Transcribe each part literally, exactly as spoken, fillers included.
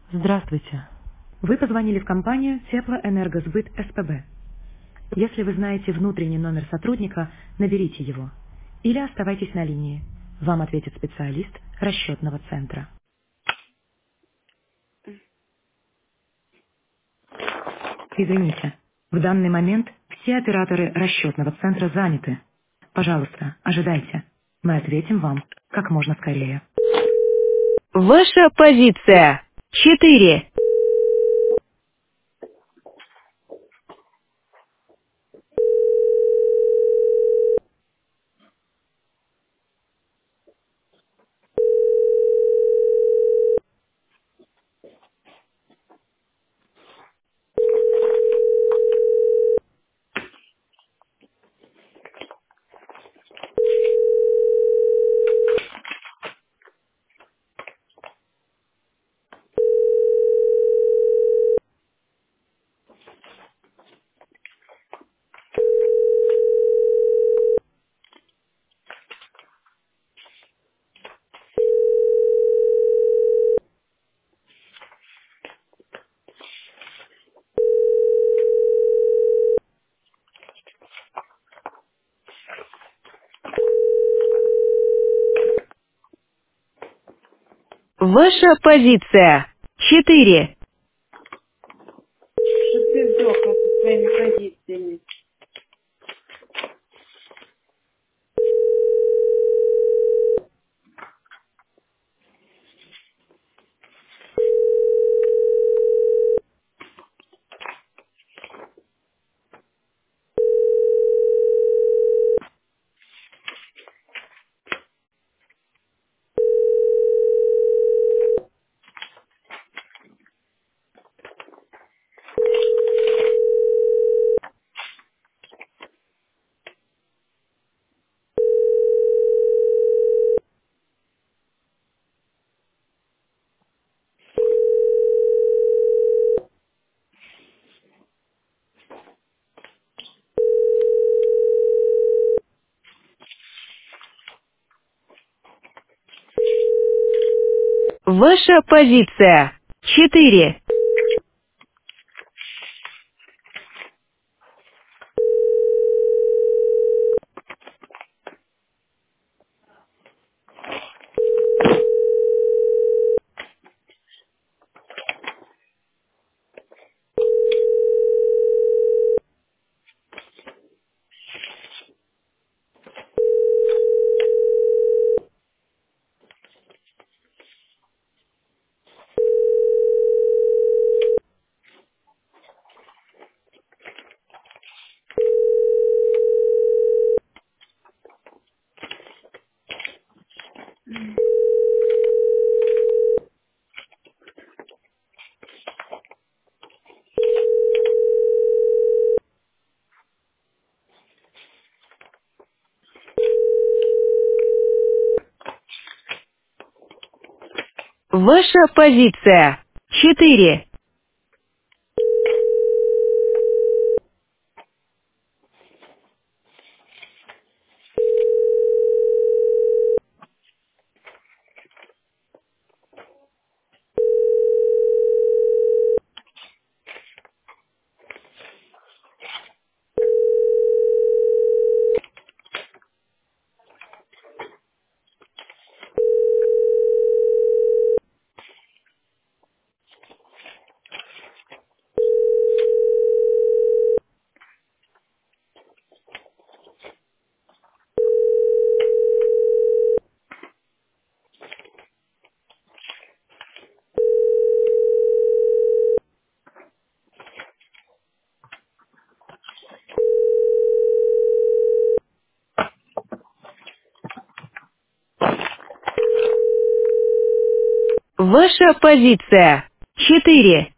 Здравствуйте. Вы позвонили в компанию Теплоэнергосбыт СПБ. Если вы знаете внутренний номер сотрудника, наберите его. Или оставайтесь на линии. Вам ответит специалист расчетного центра. Извините, в данный момент все операторы расчетного центра заняты. Пожалуйста, ожидайте. Мы ответим вам как можно скорее. Ваша позиция. Четыре. Ваша позиция. Четыре. Чтоб ты сдохла со своими позициями. Ваша позиция. Четыре. Ваша позиция. Четыре. Ваша позиция. Четыре.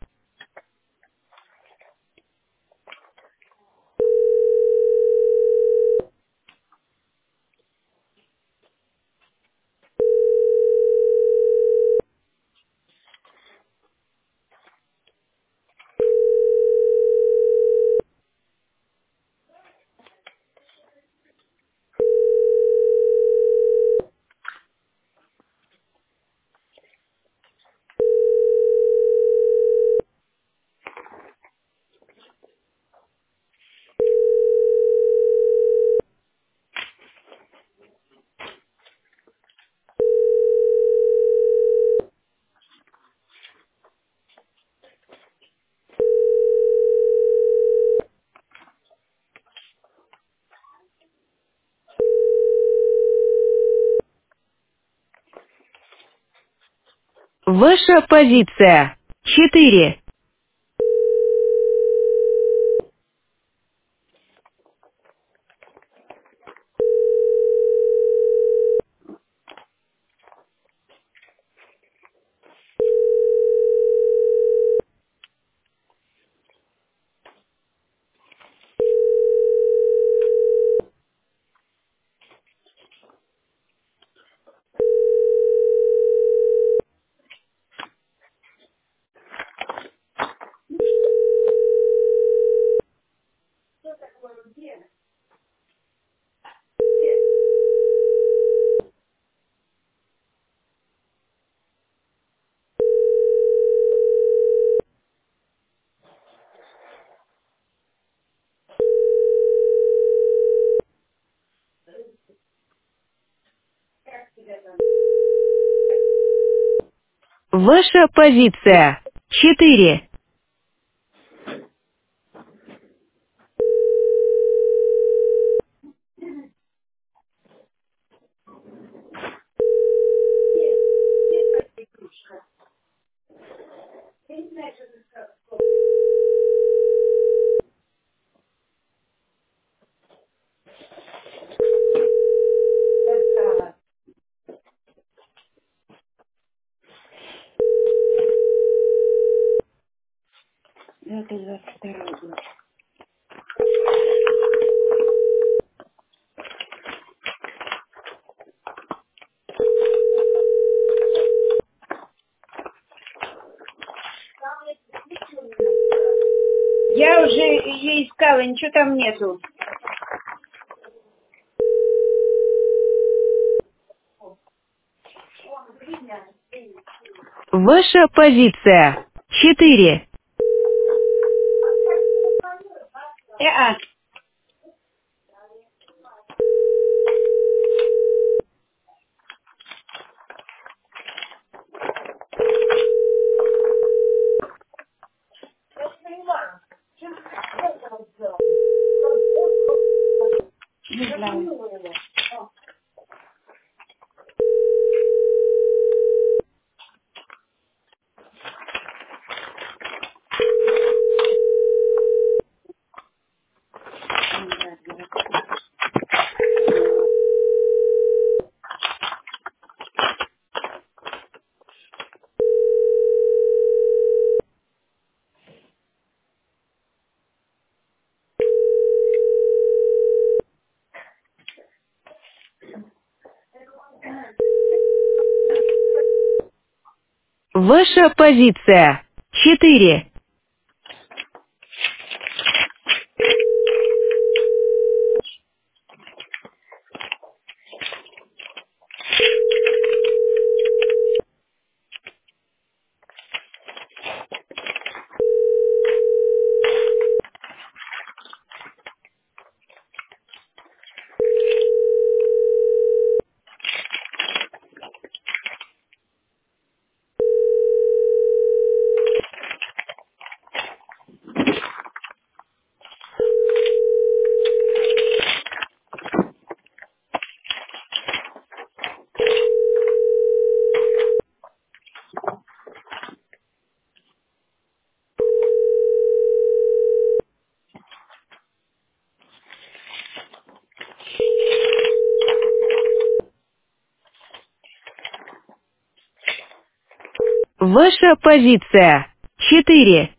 Ваша позиция. Четыре. Ваша позиция. Четыре. Это двадцать второй год. Я уже ее искала, ничего там нету. Ваша позиция. Четыре. Э-а. Не знаю. Ваша позиция. Четыре. Ваша позиция. Четыре.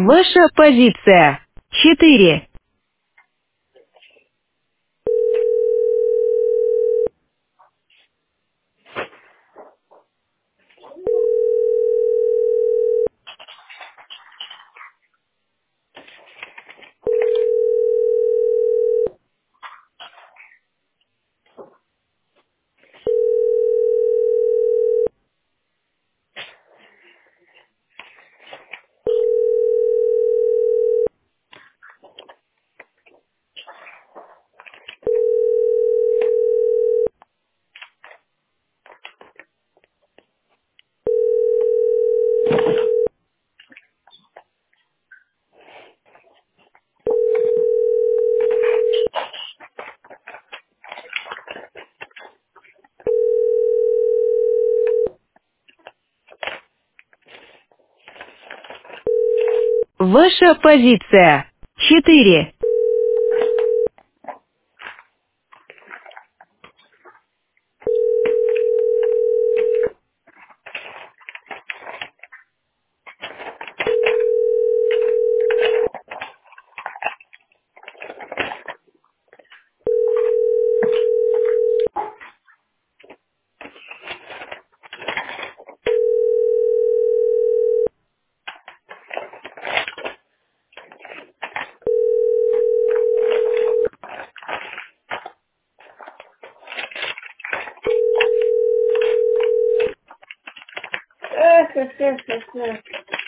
Ваша позиция. Четыре. Ваша позиция. Четыре. Эх, эх, эх, эх, эх.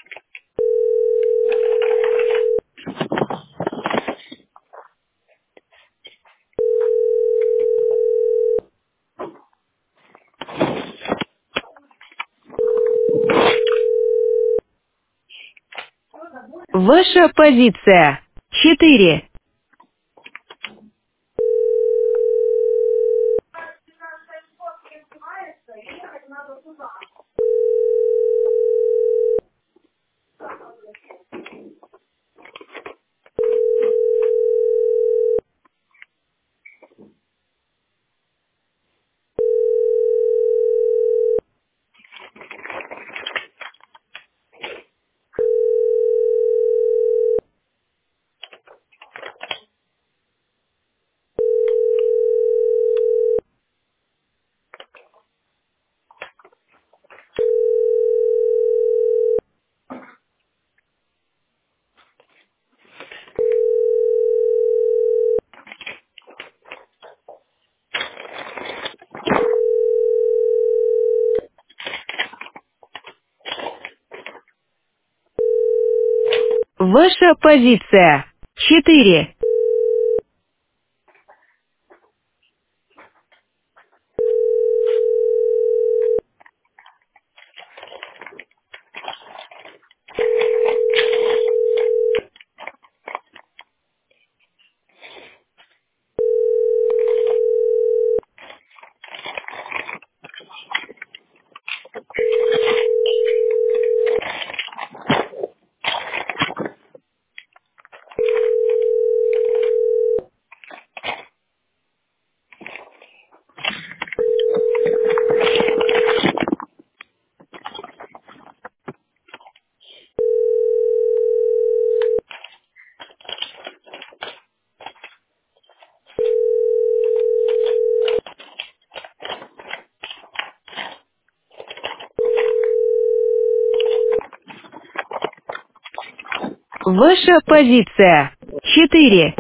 Ваша позиция. Четыре. Ваша позиция. Четыре. Ваша позиция. Четыре.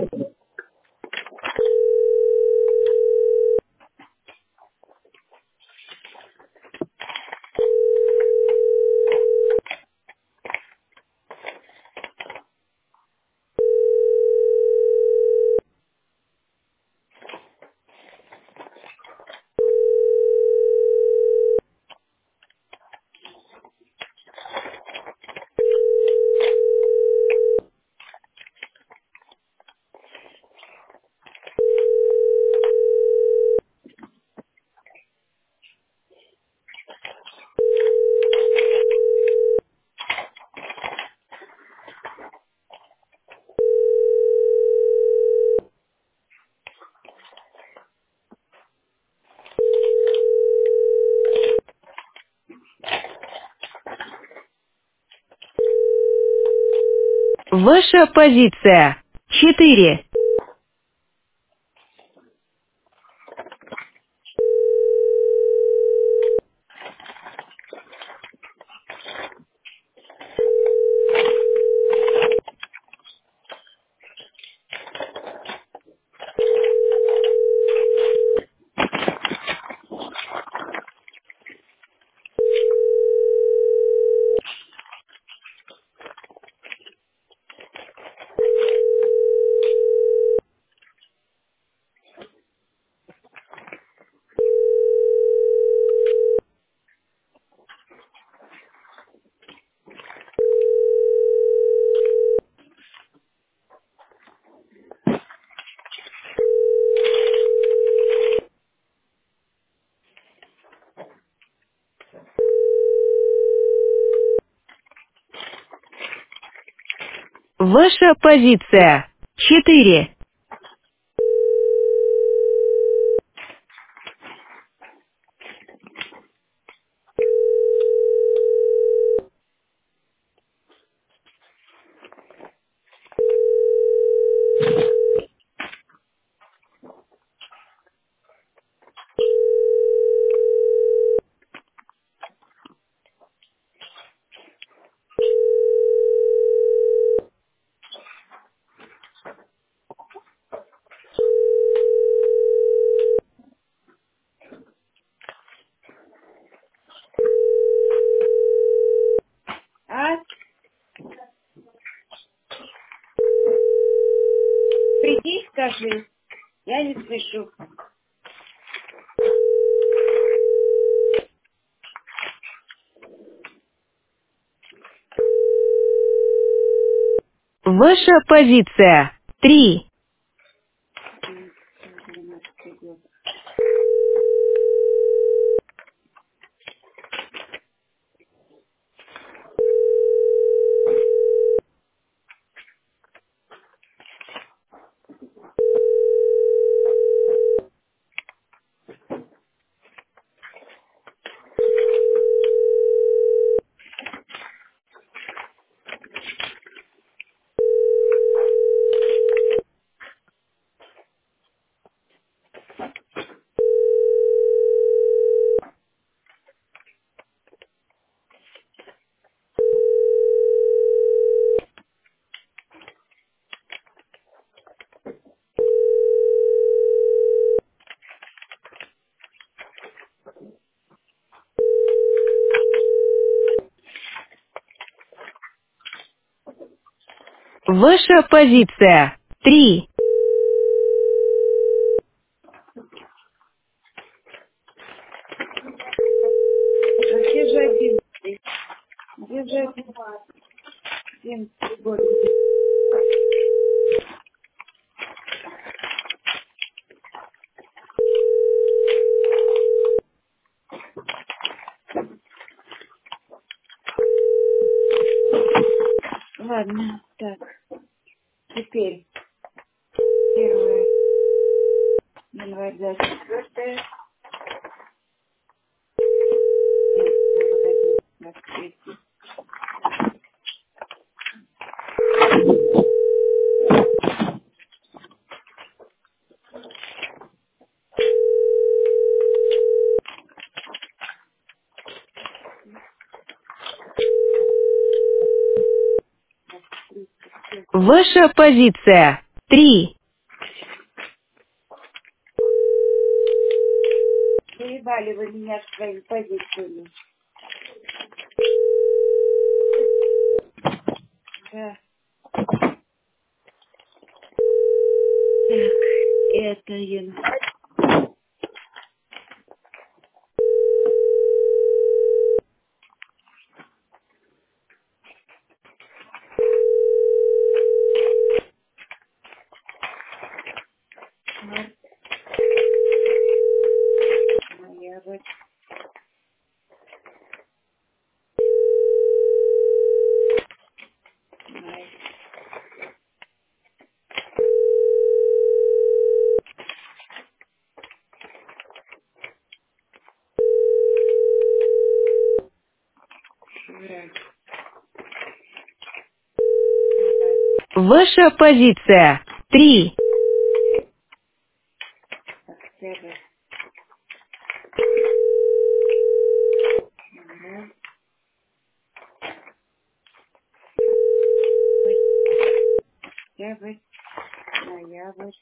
Ваша позиция. Четыре. Ваша позиция. Четыре. А? Приди, скажи. Я не слышу. Ваша позиция. Три. Ваша позиция. Три. А где же одиннадцатый? Где же одиннадцатый год? Ладно, так. Теперь первое января двадцать четвёртое. Ваша позиция. Три. Заебали вы меня своими позициями. Да. Так, это январь. Ноябрь. Май. Ваша позиция. Три. Октябрь. Ноябрь. Октябрь. Ноябрь.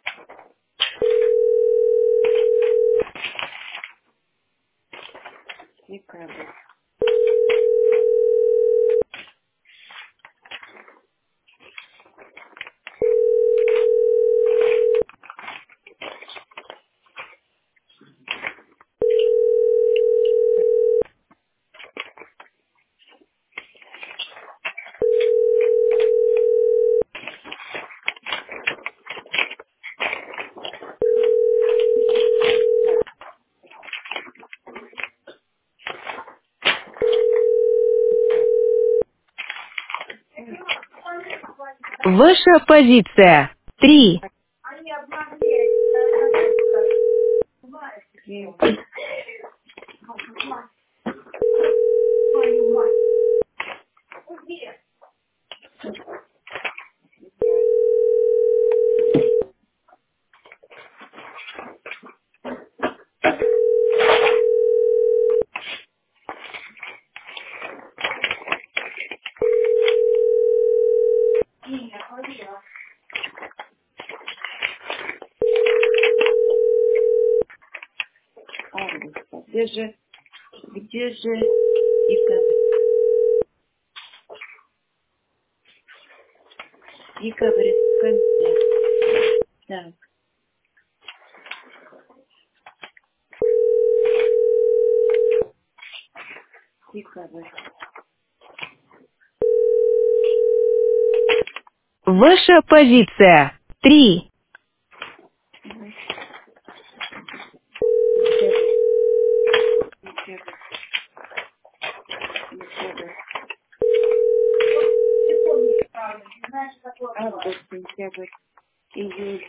Декабрь. Ваша позиция. Три. Апрель. Август. А Где же, где же декабрь? Декабрь в конце. Так, декабрь. Ваша позиция. Три. Декабрь. Декабрь. Декабрь. Август, сентябрь, июль,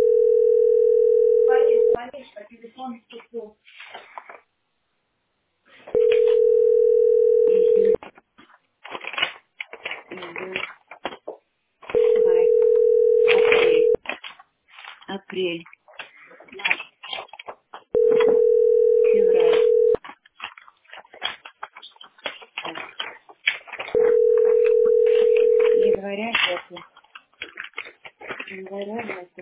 июль, июль, май, апрель, апрель, февраль, января нету, января нету.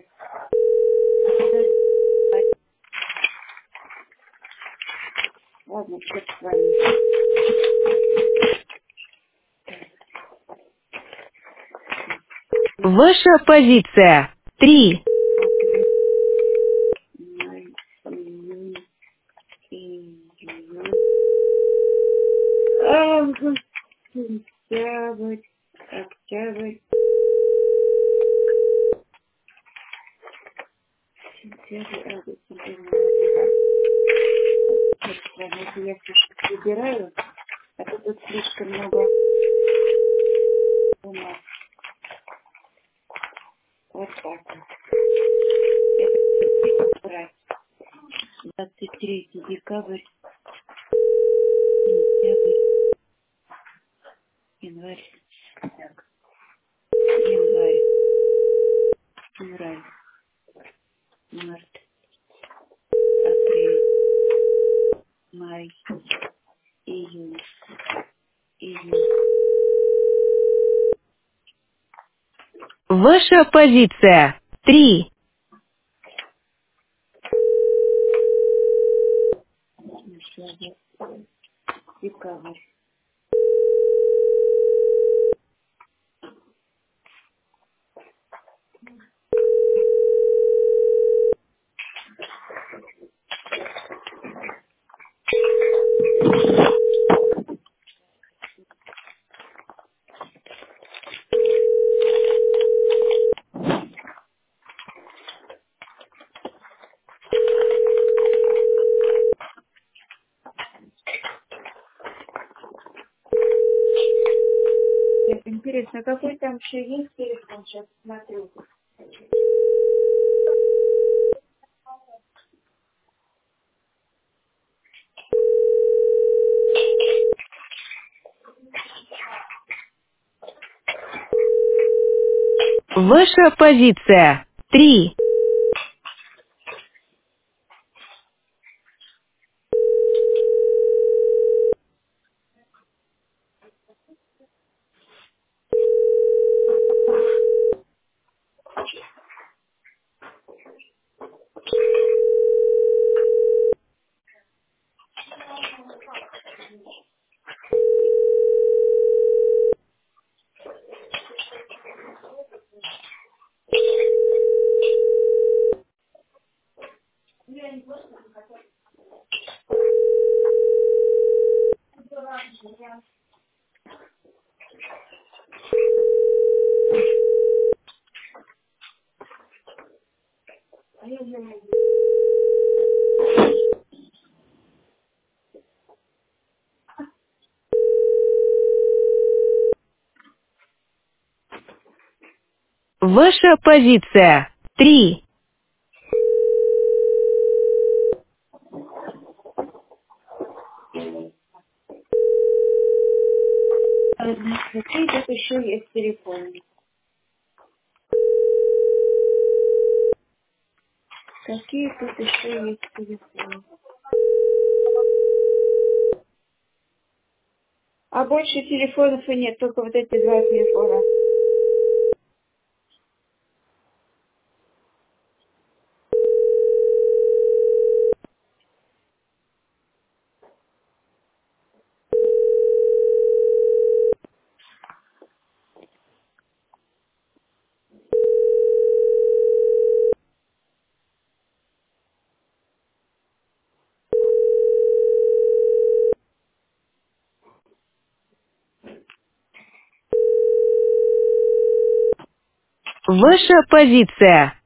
Ладно, черт с вами. Ваша позиция. Три. Апрель, май, июнь, июль, август, сентябрь, октябрь, сентябрь, август, сентябрь, октябрь. Черт с вами, если я все выбираю, а то тут слишком много бумаг. Вот так вот. Это брать. двадцать третий декабрь, сентябрь, январь, так, январь, февраль, март, апрель, май, июнь, июнь. Ваша позиция. Три. Декабрь, декабрь. Так, интересно, какой там еще есть телефон? Сейчас смотрю. Ваша позиция. Три. Ваша позиция. Три. Какие тут еще есть телефоны? Какие тут еще есть телефоны? А больше телефонов и нет, только вот эти два телефона. Ваша позиция.